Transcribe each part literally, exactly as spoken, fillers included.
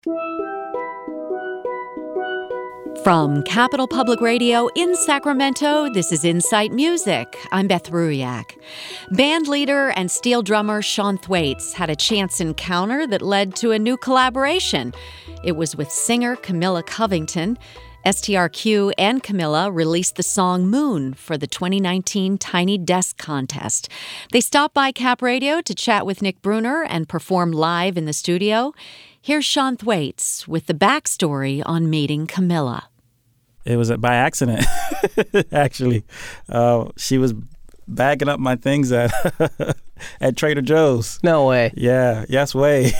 From Capital Public Radio in Sacramento, this is Insight Music. I'm Beth Ruyak. Band leader and steel drummer Sean Thwaites had a chance encounter that led to a new collaboration. It was with singer Camilla Covington. S T R Q and Camilla released the song Moon for the twenty nineteen Tiny Desk Contest. They stopped by Cap Radio to chat with Nick Bruner and perform live in the studio. Here's Sean Thwaites with the backstory on meeting Camilla. It was by accident, actually. Uh, she was bagging up my things at at Trader Joe's. No way. Yeah, yes way.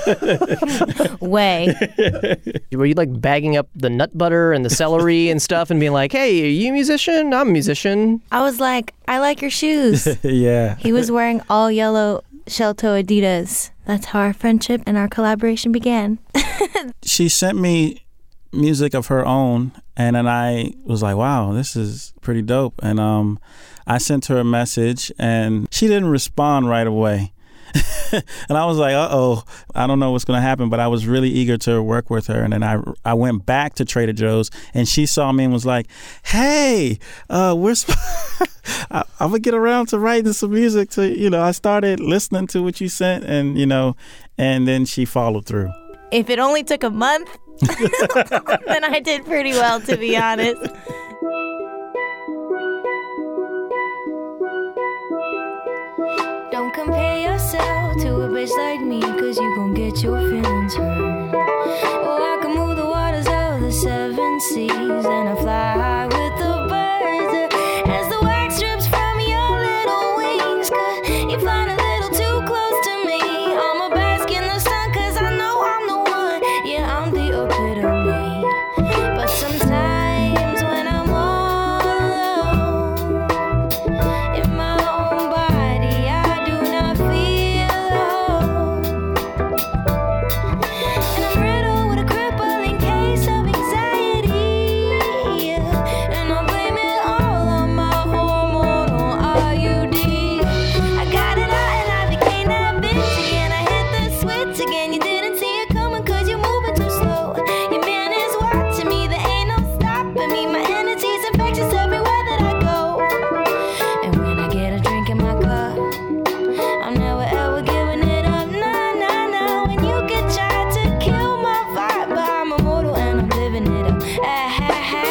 Way. Were you like bagging up the nut butter and the celery and stuff and being like, hey, are you a musician? I'm a musician. I was like, I like your shoes. Yeah. He was wearing all yellow shell toe Adidas. That's how our friendship and our collaboration began. She sent me music of her own, and then I was like, wow, this is pretty dope. And um, I sent her a message, and she didn't respond right away. And I was like, uh-oh, I don't know what's going to happen, but I was really eager to work with her. And then I I went back to Trader Joe's, and she saw me and was like, hey, uh, we're sp- I, I'm going to get around to writing some music. To, you know, I started listening to what you sent, and, you know, and then she followed through. If it only took a month, then I did pretty well, to be honest. Don't compare yourself to a bitch like me, cause you gon' get your feelings hurt. Oh, I can move the waters of the seven seas, and I fly high with the birds. As the wax drips from your little wings, cause you're flying a little too close to me. I'ma bask in the sun, cause I know I'm the one. Yeah, I'm the epitome. But sometimes when I'm all alone in my own body, I do not feel home. And I'm riddled with a crippling case of anxiety, and I blame it all on my hormonal I U D. I got it out and I became that bitch again. I hit the switch again. You didn't see it coming cause you're moving too slow. Your man is watching me, there ain't no stopping me. My energy's infectious everywhere that I go. And when I get a drink in my cup, I'm never ever giving it up. Nah, nah, nah. When you get tried to kill my vibe, but I'm immortal and I'm living it up. Ah, ha, ha.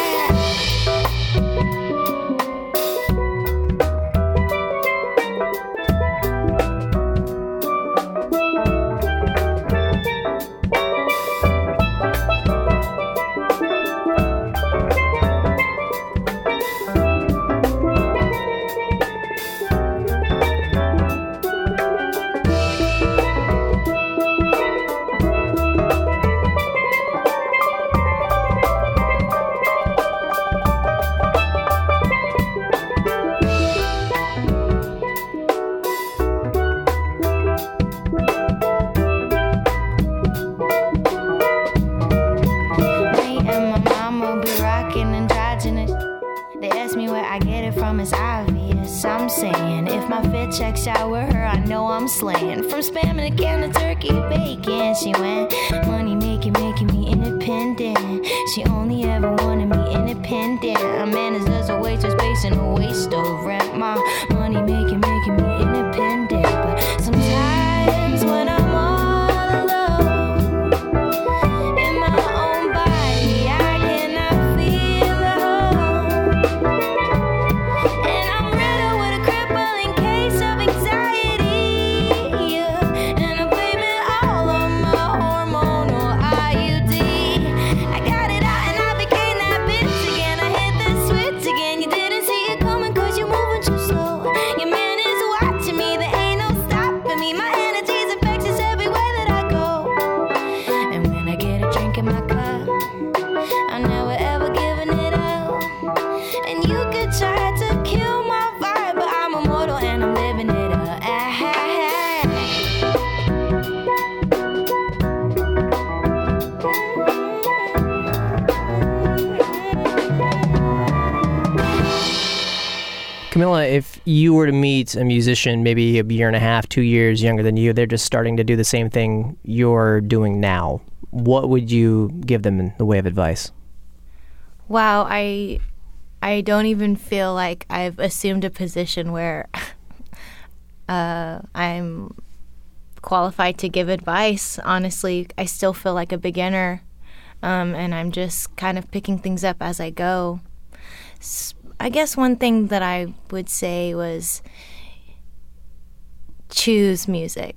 Me and my mama be rocking androgynous. They ask me where I get it from, it's obvious. I'm saying if my fit checks out with her, I know I'm slaying. From spamming a can of turkey to bacon, she went money making, making me independent. She only ever wanted me independent. A man is just a waitress basing a waste of rent. My money making, making me independent. But sometimes when I'm all alone in my own body, I cannot feel home. And I'm riddled with a crippling case of anxiety, yeah. And I blame it all on my hormonal I U D. I got it out and I became that bitch again. I hit the switch again. You didn't see it coming cause you're moving too slow. Your man is watching me, there ain't no stopping me. My energy's infectious everywhere that I go. And when I get a drink in my cup, I'm never ever giving it up. And you could try to kill my vibe, but I'm immortal and I'm living it up. Ah, ha, Camilla, if you were to meet a musician maybe a year and a half, two years younger than you, they're just starting to do the same thing you're doing now, what would you give them in the way of advice? Wow, I I don't even feel like I've assumed a position where uh, I'm qualified to give advice. Honestly, I still feel like a beginner, um, and I'm just kind of picking things up as I go. S- I guess one thing that I would say was choose music.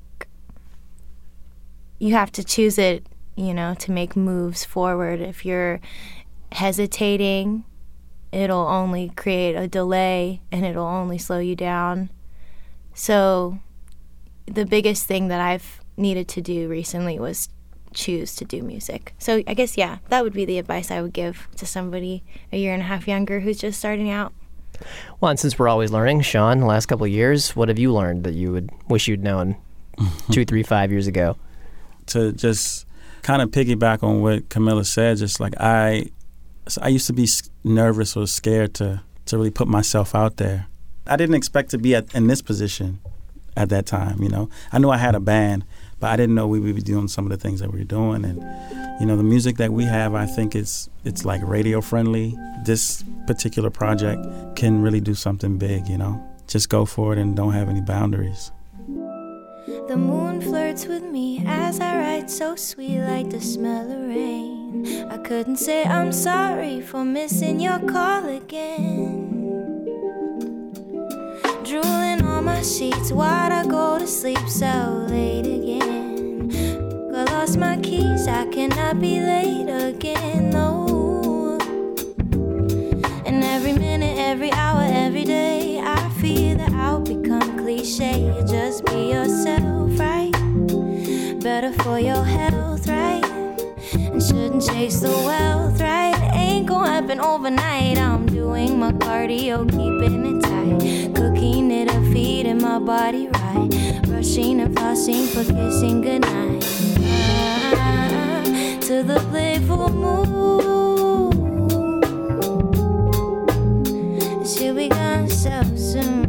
You have to choose it, you know, to make moves forward. If you're hesitating, it'll only create a delay and it'll only slow you down. So the biggest thing that I've needed to do recently was choose to do music. So I guess, yeah, that would be the advice I would give to somebody a year and a half younger who's just starting out. Well, and since we're always learning, Sean, the last couple of years, what have you learned that you would wish you'd known two, three, five years ago? To just kind of piggyback on what Camilla said, just like I, I used to be nervous or scared to, to really put myself out there. I didn't expect to be at, in this position at that time, you know. I knew I had a band, but I didn't know we would be doing some of the things that we were doing. And, you know, the music that we have, I think it's, it's like radio friendly. This particular project can really do something big, you know. Just go for it and don't have any boundaries. The moon flirts with me as I write, so sweet like the smell of rain. I couldn't say I'm sorry for missing your call again. Drooling on my sheets, why'd I go to sleep so late again? I lost my keys, I cannot be late again, no. And every minute, every hour, every day, I fear that I'll become cliche. Just be yourself, right? Better for your health, right? And shouldn't chase the wealth, right? Ain't gonna happen overnight. I'm doing my cardio, keeping it tight. Cooking it up, feeding my body right. Brushing and flossing for kissing goodnight. Ah, to the playful mood. She'll be gone so soon.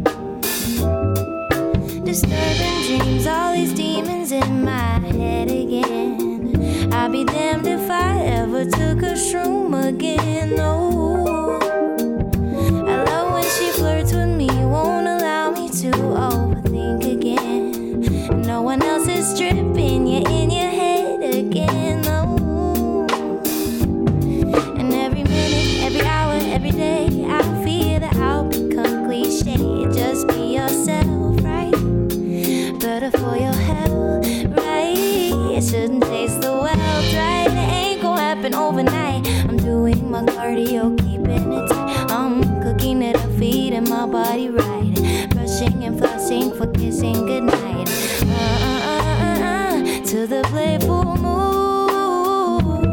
Disturbing dreams, all these demons in my head again. I'll be damned if I ever took a shroom again, no. I love when she flirts with me, won't allow me to overthink again. No one else is dripping, you're in your head again, no. And every minute, every hour, every day, I fear that I'll become cliche. Just be yourself, right? Better for your health, right? It shouldn't taste the wealth, right? It ain't gonna happen overnight. I'm doing my cardio, keeping it tight. I'm cooking it up, feeding my body right. Brushing and flossing for kissing goodnight. Uh, uh, uh, uh, uh, to the playful mood,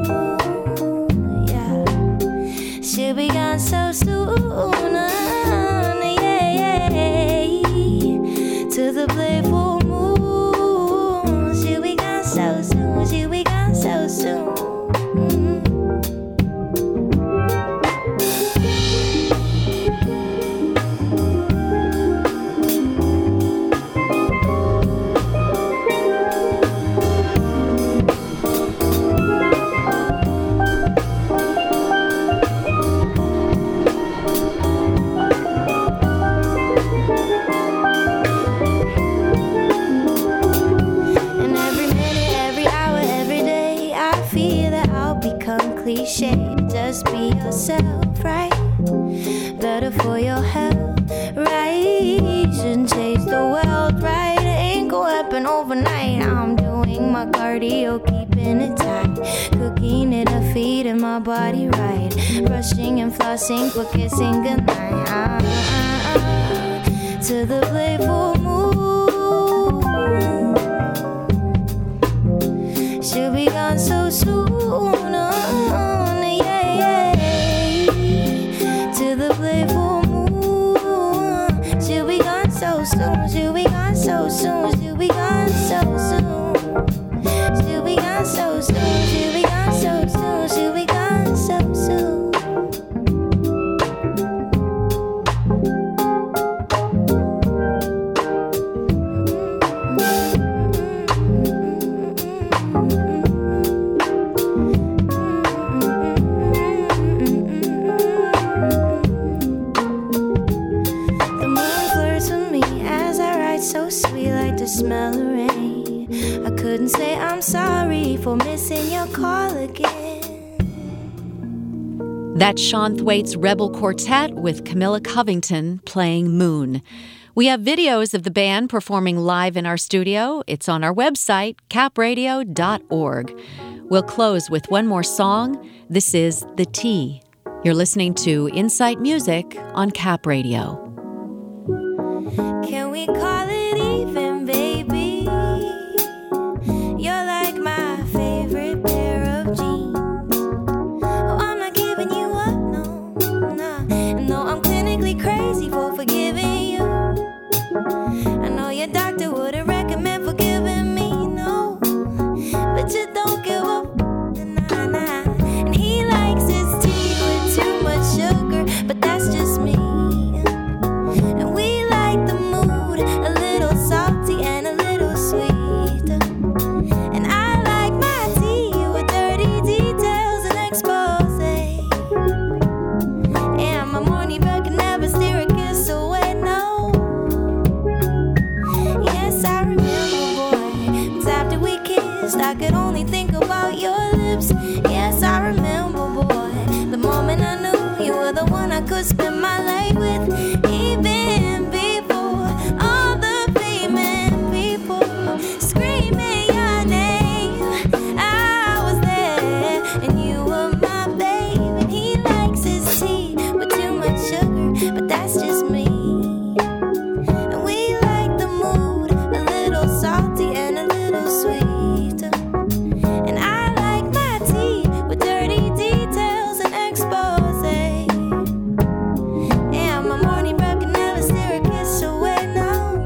yeah. She'll be gone so soon, uh, yeah, yeah. To the playful mood, she'll be gone so soon, she'll be gone so soon. Mm-hmm. Cliche, just be yourself, right? Better for your health, right? Shouldn't chase the wealth, right? It ain't gonna happen overnight. I'm doing my cardio, keeping it tight. Cooking it up, feeding my body right. Brushing and flossing for kissing goodnight. Ah, ah, ah, to the playful mood. She'll be gone so soon. Soon, she'll be gone so soon, she'll be gone so soon. She'll be gone so soon, she'll be gone so soon, she'll be gone so soon. your call again. That's Sean Thwaites' Rebel Quartet with Camilla Covington playing Moon. We have videos of the band performing live in our studio. It's on our website, cap radio dot org. We'll close with one more song. This is The Tea. You're listening to Insight Music on Cap Radio. Can we call it even, baby? You're like my favorite pair of jeans. Oh, I'm not giving you up, no, no. And though I'm clinically crazy for forgiving you, I know your doctor wouldn't recommend forgiving me, no. But you don't give up, nah, nah. And he likes his tea with too much sugar, but that's just me. And we like the mood, a little salty and a little sweet. And I like my tea with dirty details and expose. And my morning breath can never steer a kiss away, no. Yes, I remember, boy, it's after we kissed, I could only think about your lips. Yes, I remember, boy, the moment I knew you were the one I could spend my life with. Even before all the fame and people screaming your name, I was there and you were my babe. And he likes his tea with too much sugar, but that's just me. And we like the mood, a little salty and a little sweet. And I like my tea with dirty details and expose. And my morning breath can never steer a kiss away, no,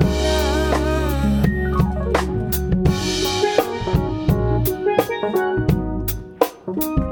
no.